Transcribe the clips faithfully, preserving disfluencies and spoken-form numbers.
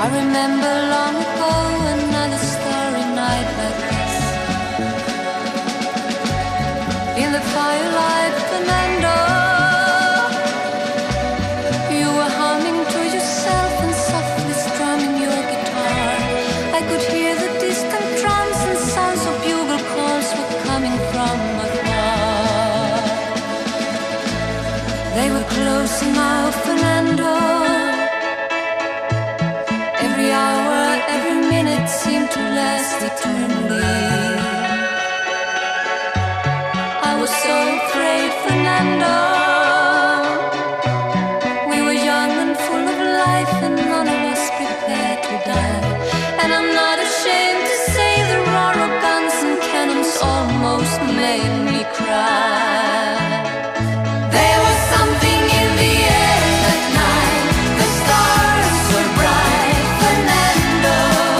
remember long ago another starry night like this. In the firelight, Fernando, you were humming to yourself and softly strumming your guitar. I could hear the distant drums and sounds of bugle calls were coming from afar. They were close now, Fernando. Every hour, every minute seemed to last eternally. I was so afraid, Fernando. We were young and full of life, and none of us prepared to die. And I'm not ashamed to say the roar of guns and cannons almost made me cry. There was something in the air that night. The stars were bright, Fernando.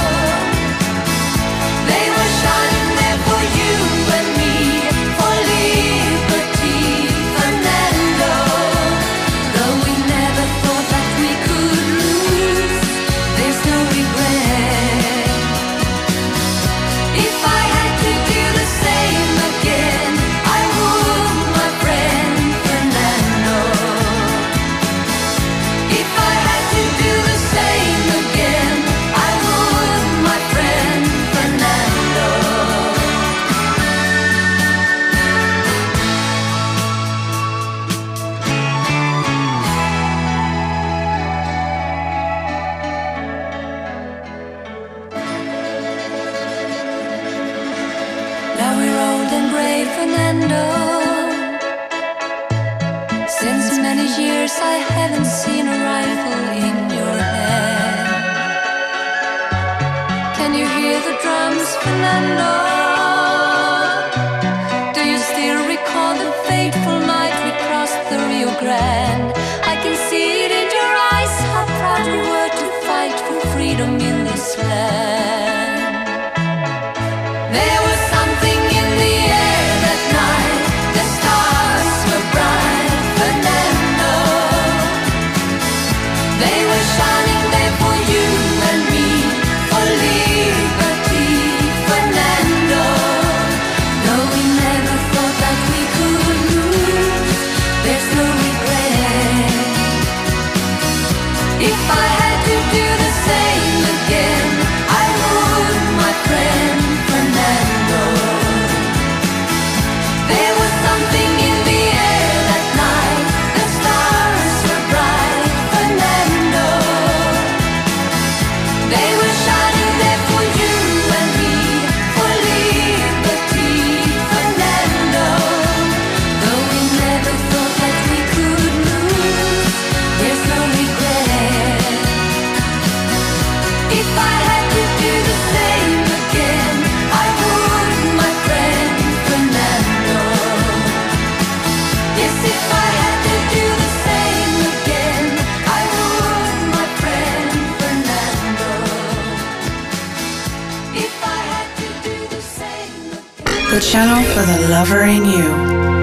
They were shining there for you and me, for liberty, Fernando. Though we never thought that we could lose, there's no regret. If I had to do the same again, I would, my friend Fernando. If I had to do the same again, I would, my friend Fernando. Now we're old and gray, Fernando. Since many years I haven't seen a rifle in your hand. Can you hear the drums, Fernando? Do you still recall the fateful night we crossed the Rio Grande? I can see it in your eyes, how proud you were to fight for freedom in this land. There was something in the air that night. The stars were bright, Fernando. They were shining there for you and me, for liberty, Fernando. Though we never thought that we could lose, there's no regret. If I had to do the same again, I would, my friend Fernando. There was something in the air that night. The stars were bright, Fernando. They were shining there for you and me, for liberty, Fernando. Though we never thought that we could lose, there's no regret. If I had to do the same again, I would, my friend Fernando. Yes, if I had to do the same again, I would, my friend Fernando. If I had to do the same again. The channel for the lover in you.